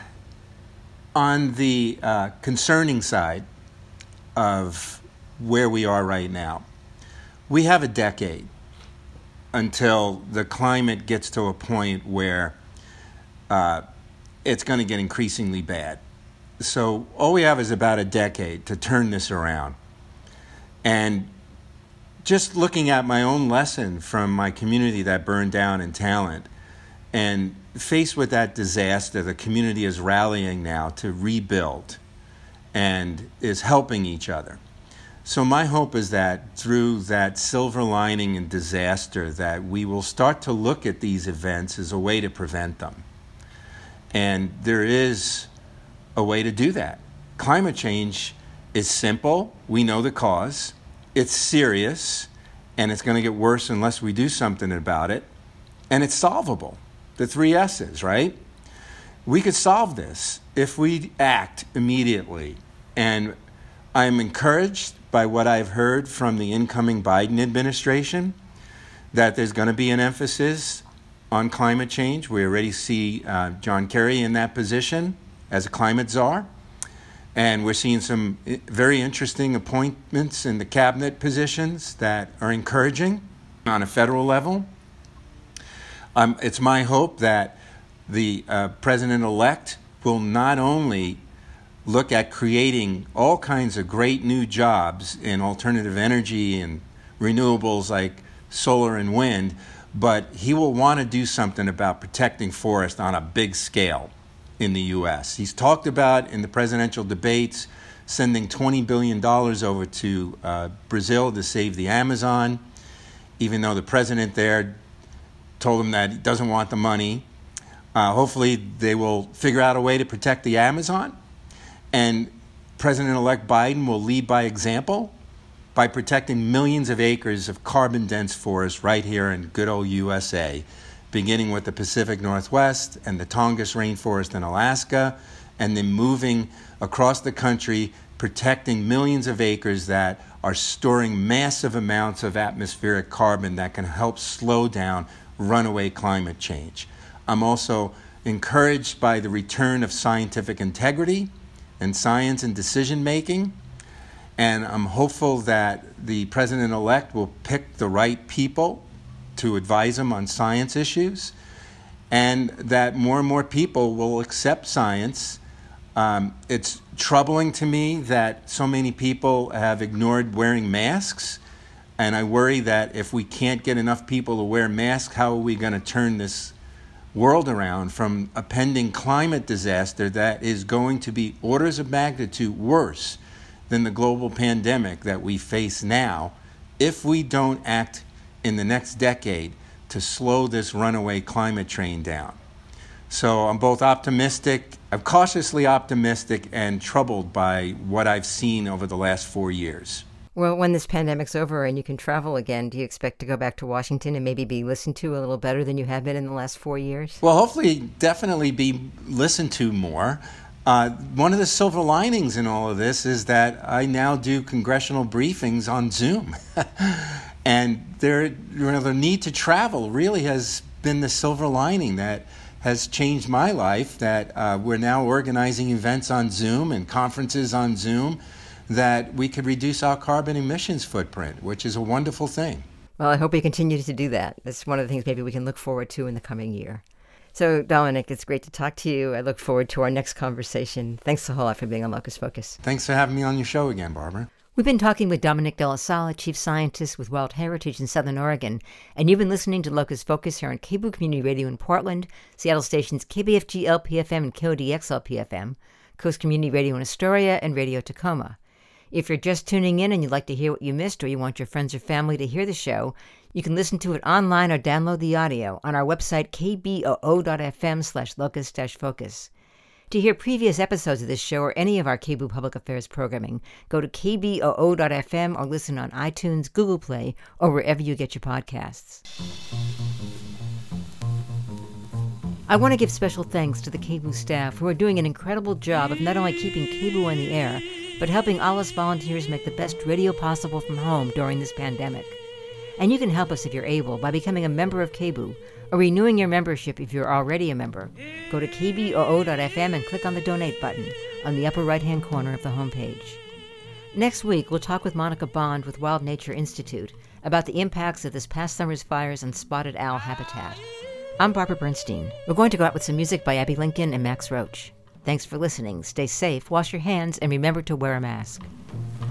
on the concerning side of where we are right now, we have a decade until the climate gets to a point where it's going to get increasingly bad. So all we have is about a decade to turn this around. And just looking at my own lesson from my community that burned down in Talent, and faced with that disaster, the community is rallying now to rebuild and is helping each other. So my hope is that through that silver lining in disaster, that we will start to look at these events as a way to prevent them. And there is a way to do that. Climate change is simple. We know the cause. It's serious, and it's going to get worse unless we do something about it. And it's solvable. The 3 S's, right? We could solve this if we act immediately. And I'm encouraged by what I've heard from the incoming Biden administration, that there's going to be an emphasis on climate change. We already see John Kerry in that position as a climate czar. And we're seeing some very interesting appointments in the cabinet positions that are encouraging on a federal level. It's my hope that the president-elect will not only look at creating all kinds of great new jobs in alternative energy and renewables like solar and wind, but he will want to do something about protecting forests on a big scale in the U.S. He's talked about in the presidential debates sending $20 billion over to Brazil to save the Amazon, even though the president there told him that he doesn't want the money. Hopefully they will figure out a way to protect the Amazon. And President-elect Biden will lead by example by protecting millions of acres of carbon-dense forest right here in good old USA, beginning with the Pacific Northwest and the Tongass rainforest in Alaska, and then moving across the country, protecting millions of acres that are storing massive amounts of atmospheric carbon that can help slow down runaway climate change. I'm also encouraged by the return of scientific integrity and science and decision-making, and I'm hopeful that the president-elect will pick the right people to advise him on science issues, and that more and more people will accept science. It's troubling to me that so many people have ignored wearing masks, and I worry that if we can't get enough people to wear masks, how are we going to turn this world around from a pending climate disaster that is going to be orders of magnitude worse than the global pandemic that we face now if we don't act in the next decade to slow this runaway climate train down. So I'm both optimistic, I'm cautiously optimistic and troubled by what I've seen over the last 4 years. Well, when this pandemic's over and you can travel again, do you expect to go back to Washington and maybe be listened to a little better than you have been in the last 4 years? Well, hopefully, definitely be listened to more. One of the silver linings in all of this is that I now do congressional briefings on Zoom. And the need to travel really has been the silver lining that has changed my life, that we're now organizing events on Zoom and conferences on Zoom, that we could reduce our carbon emissions footprint, which is a wonderful thing. Well, I hope we continue to do that. That's one of the things maybe we can look forward to in the coming year. So, Dominic, it's great to talk to you. I look forward to our next conversation. Thanks a whole lot for being on Locust Focus. Thanks for having me on your show again, Barbara. We've been talking with Dominic De La Sala, Chief Scientist with Wild Heritage in Southern Oregon, and you've been listening to Locust Focus here on KBOO Community Radio in Portland, Seattle stations KBFG LPFM and KODX LPFM, Coast Community Radio in Astoria, and Radio Tacoma. If you're just tuning in and you'd like to hear what you missed, or you want your friends or family to hear the show, you can listen to it online or download the audio on our website kboo.fm/locust-focus. To hear previous episodes of this show or any of our KBOO Public Affairs programming, go to kboo.fm or listen on iTunes, Google Play, or wherever you get your podcasts. I want to give special thanks to the KBOO staff who are doing an incredible job of not only keeping KBOO on the air, but helping all us volunteers make the best radio possible from home during this pandemic. And you can help us if you're able by becoming a member of KBOO or renewing your membership if you're already a member. Go to kboo.fm and click on the donate button on the upper right-hand corner of the homepage. Next week, we'll talk with Monica Bond with Wild Nature Institute about the impacts of this past summer's fires on spotted owl habitat. I'm Barbara Bernstein. We're going to go out with some music by Abby Lincoln and Max Roach. Thanks for listening. Stay safe, wash your hands, and remember to wear a mask.